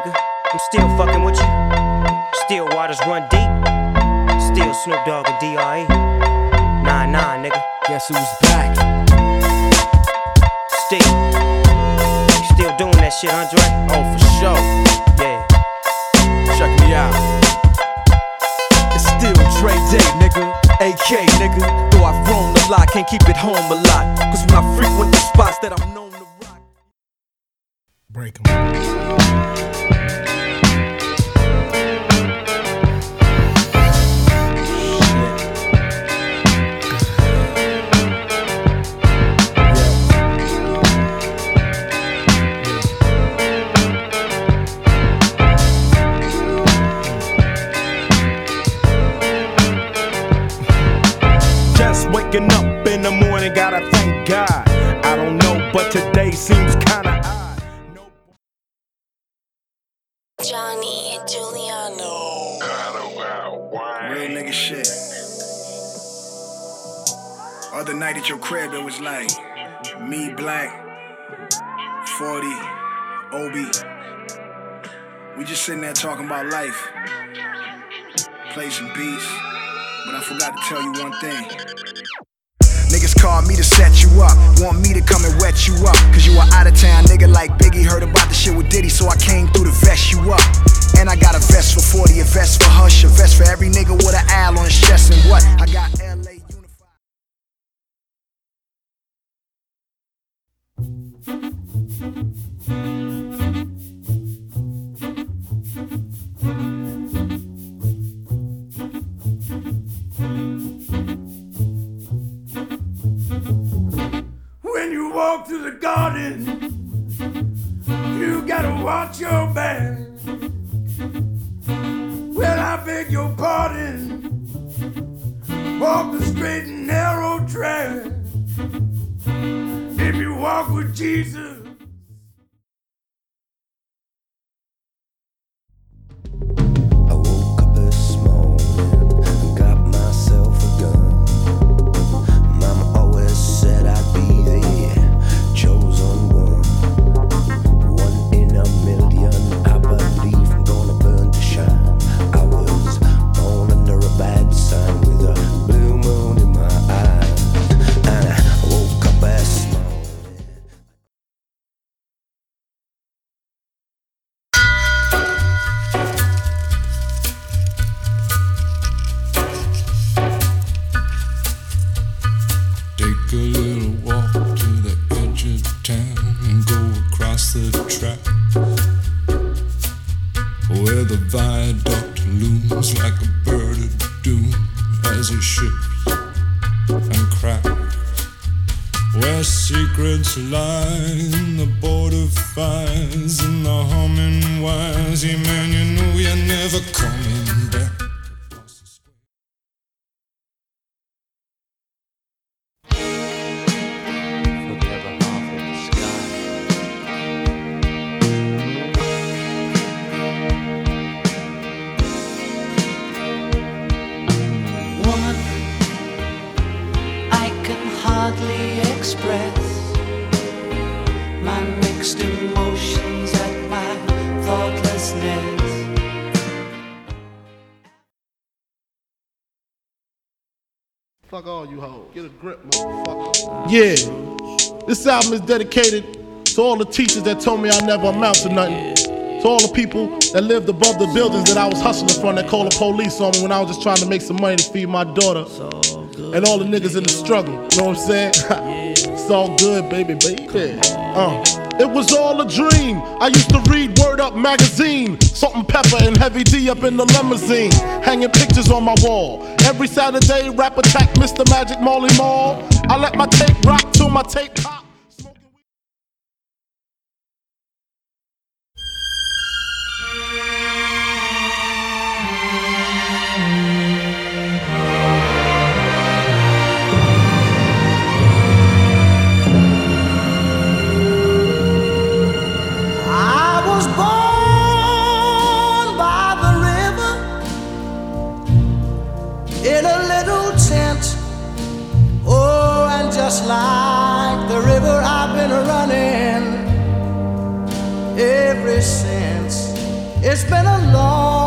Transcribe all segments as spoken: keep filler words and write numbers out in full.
nigga. I'm still fucking with you. Still waters run deep. Still Snoop Dogg and D R E. Nah, nah, nigga. Guess who's back? Still. You still doing that shit, Andre? Oh, for sure. Yeah. Check me out. It's still Dre Day, nigga. A K, nigga. Though I've roamed a lot, can't keep it home a lot. Cause when I frequent the spots that I'm known to rock. Break 'em. Waking up in the morning, gotta thank God. I don't know, but today seems kinda odd. No... Johnny Giuliano. Real nigga shit. Other night at your crib, it was like me, Black, forty, Obi. We just sitting there talking about life. Play some beats, but I forgot to tell you one thing. Niggas call me to set you up, want me to come and wet you up. Cause you a out of town nigga like Biggie, heard about the shit with Diddy, so I came through to vest you up. And I got a vest for forty, a vest for Hush, a vest for every nigga with an owl on his chest. And what? I got L A unified. Walk through the garden, you gotta watch your back. Well, I beg your pardon, walk the straight and narrow track. If you walk with Jesus. I woke up this morning and got myself a gun. Mama always said I'd be there. Chosen one, one in a million. I believe I'm gonna burn to shine. I was born under a bad sign with a blue moon in my eyes, and I woke up as small. Take a little walk to the edge of town and go across the track where the viaduct looms like a bird of doom as it shifts and cracks, where secrets lie in the border fires and the humming wires. Yeah, man, you know you're never coming back. Express my mixed emotions at my thoughtlessness. Fuck all you hoes. Get a grip, motherfucker. Yeah. This album is dedicated to all the teachers that told me I never amount to nothing. To all the people that lived above the buildings that I was hustling from that called the police on me when I was just trying to make some money to feed my daughter. And all the niggas in the struggle. You know what I'm saying? It's all good, baby, baby. Uh. It was all a dream. I used to read Word Up magazine, Salt and Pepper and Heavy D up in the limousine, hanging pictures on my wall. Every Saturday, rap attack Mister Magic Molly Mall. I let my tape rock till my tape pop. Just like the river I've been running ever since. It's been a long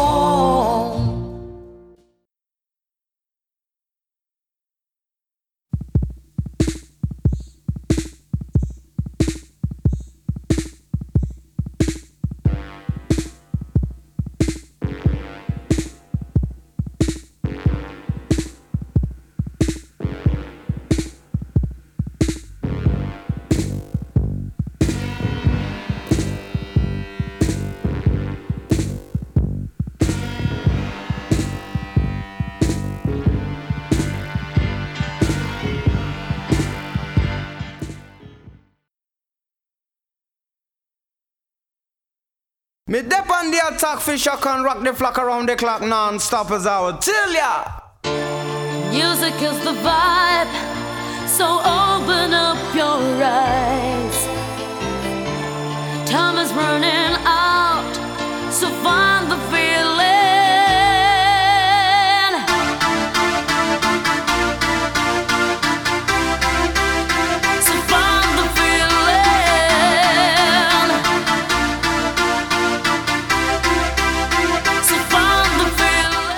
Me dep on the attack, fish I can rock the flock around the clock non-stop as I would tell ya. Music is the vibe, so open up your eyes. Time is running out, so find the feeling. So find the feeling. So find the feeling.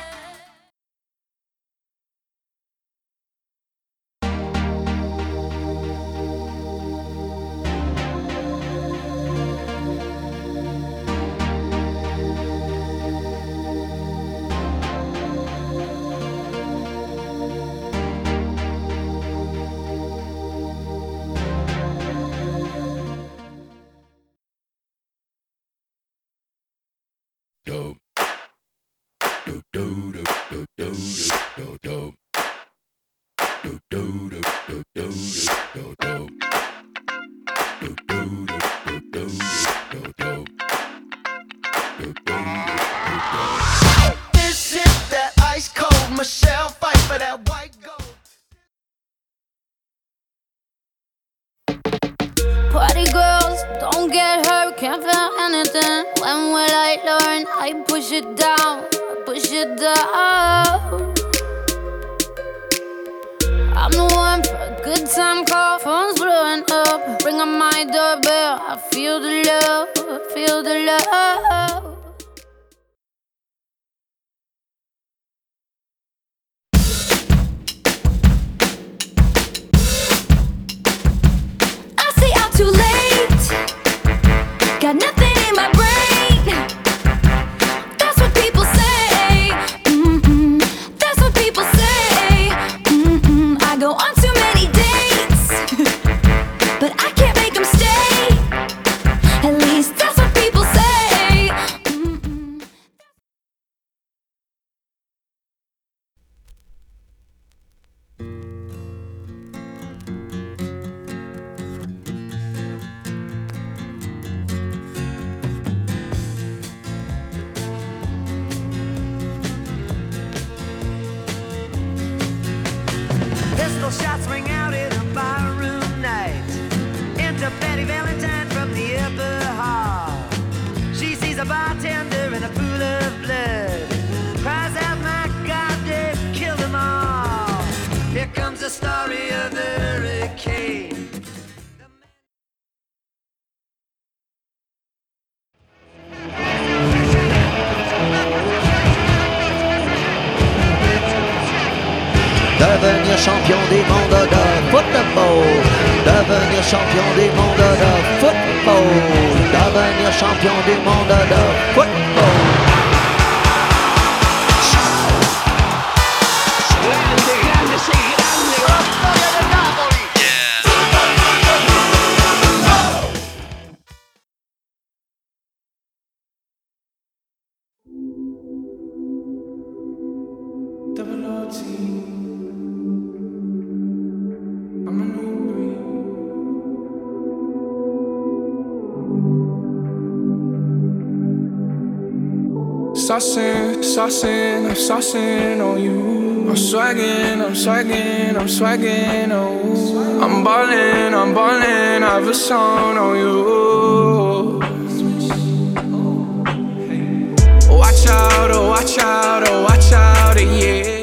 Dope. Dope, dope, dope, dope, dope, dope, dope. Dope, dope, dope, dope, dope, dope, dope. Dope, dope, dope, dope, dope, dope. Dope, dope, dope, dope. This is that ice cold Michelle fight for that white gold. Party girls, don't get hurt, can't feel anything. When will I learn? I push it down, I push it down. I'm the one for a good time call, phone's blowing up. Ring on my doorbell, I feel the love, I feel the love. I stay out too late, got nothing in my brain. That's what people say. Mm-mm. That's what people say. Mm-mm. I go on too many dates, but I can't make them stay. At least that's what people say. Mm-mm. Pistol shots ring out in a barroom night. Enter Betty Valentine from the upper hall. She sees a bartender in a pool of blood. Cries out, my God, they've killed them all. Here comes the story of the hurricane. Devenir champion des mondes de football. Devenir champion des mondes de football. Devenir champion des mondes de football. Grande, grande, sei grande. La storia del Napoli. Double O T. I'm a new breed. Saucing, saucing, I'm saucing on you. I'm swagging, I'm swagging, I'm swagging, oh. I'm ballin', I'm ballin', I have a song on you. Watch out, oh, watch out, oh, watch out, yeah.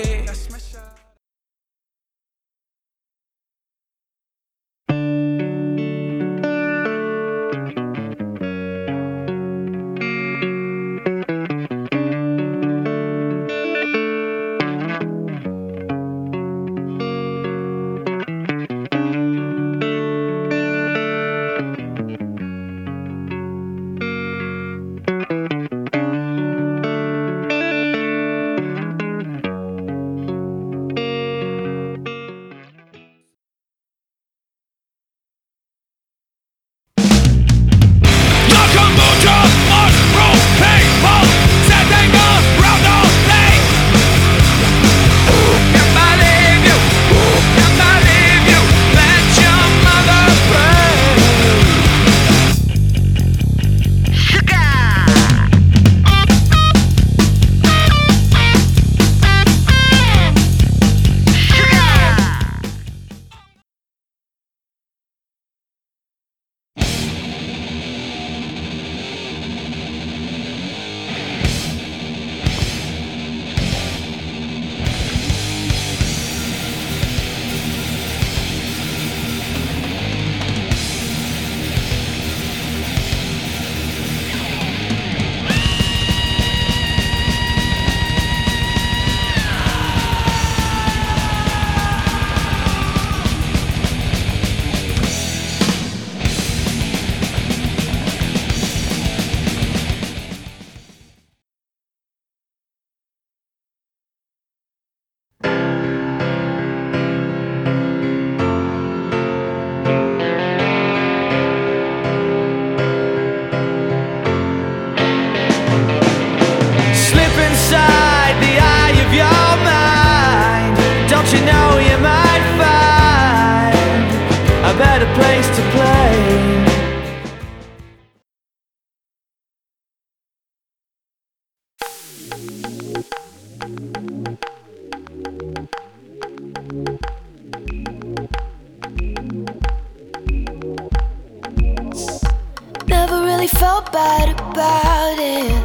really felt bad about it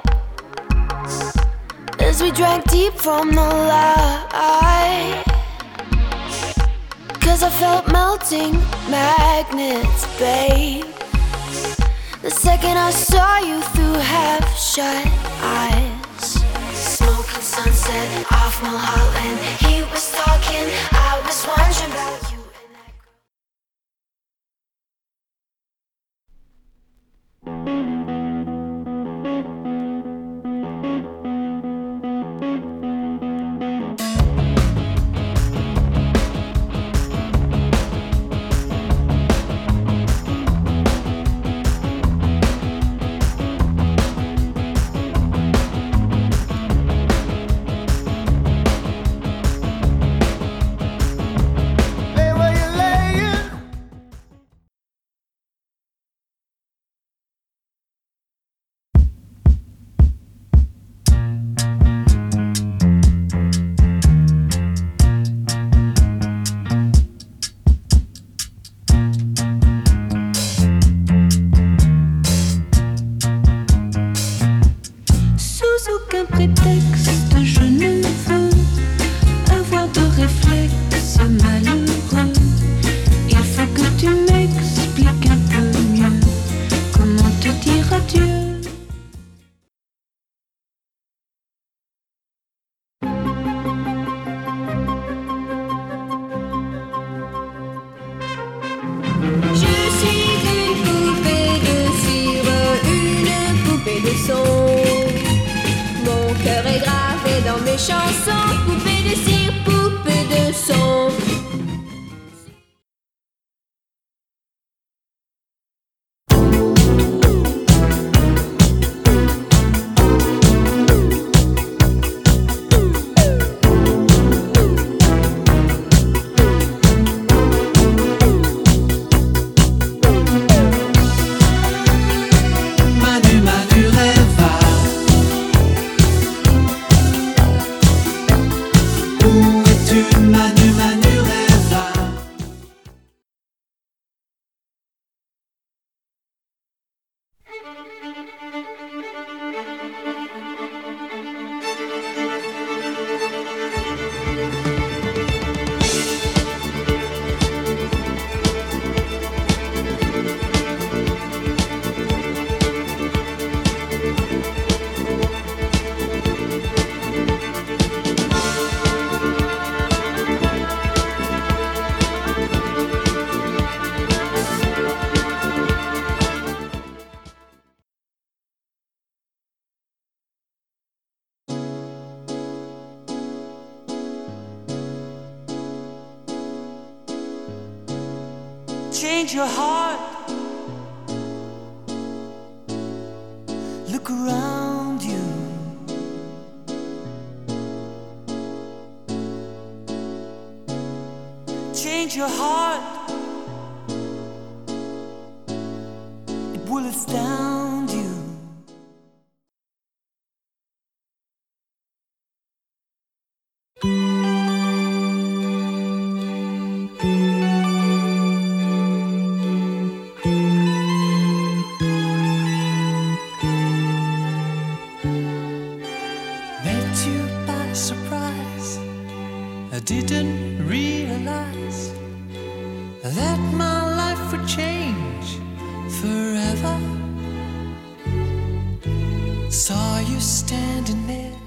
as we drank deep from the light. Cause I felt melting magnets, babe, the second I saw you through half-shut eyes. Smoking sunset off Mulholland, he was talking, I was wondering about you. Chanson, poupée de cire, poupée de son. Manu, Manu rêva. Où es-tu, Manu, Manu rêva? Change your heart. Look around you. Change your heart. It will astound you. Met you by surprise. I didn't realize that my life would change forever. Saw you standing there